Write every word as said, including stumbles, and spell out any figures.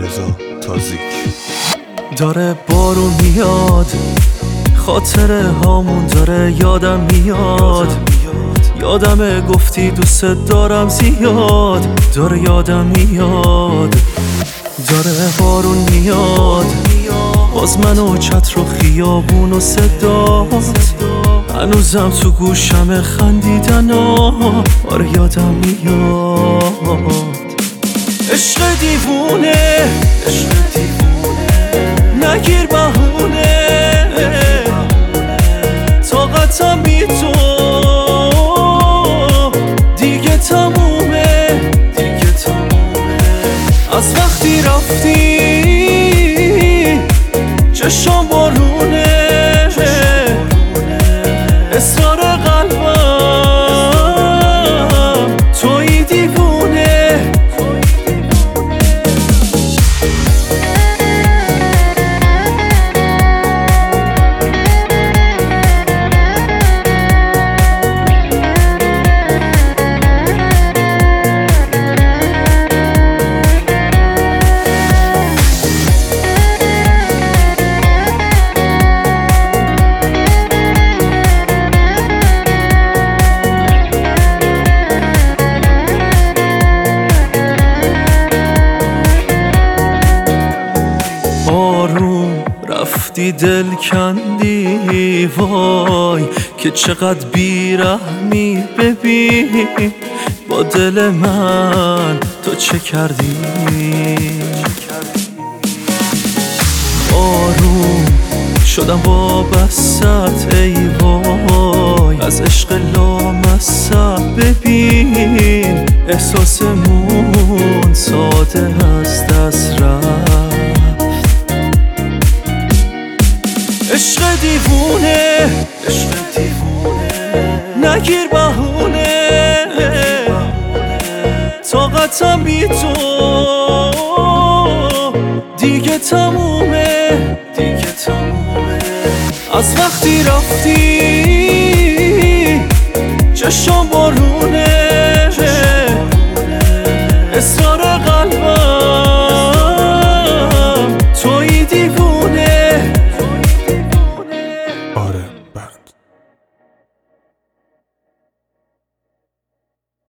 رضا تازیک. داره بارون میاد، خاطره هامون داره یادم میاد. یادمه گفتی دوست دارم زیاد، داره یادم میاد. داره بارون میاد، باز من و چتر و خیابون و صدات هنوزم تو گوشم خندیدن ها. آره یادم میاد. عشق دیوونه، عشق دیوونه، نگیر بهونه، طاقتم بی تو دیگه تمومه، دیگه تمومه. از وقتی رفتی چشم بارونه، اصرار قلبم توی دیوونه. آروم رفتی دل کندی، وای که چقدر بیرحمی. ببین با دل من تو چه کردی. آروم شدم وابستت ای وای از عشق لامصب. ببین احساسمون ساده از دست رفت. عشق دیوونه، عشق دیوونه، نگیر بهونه، طاقتم بی تو دیگه تمومه، دیگه تمومه. از وقتی رفتی چشم بارونه،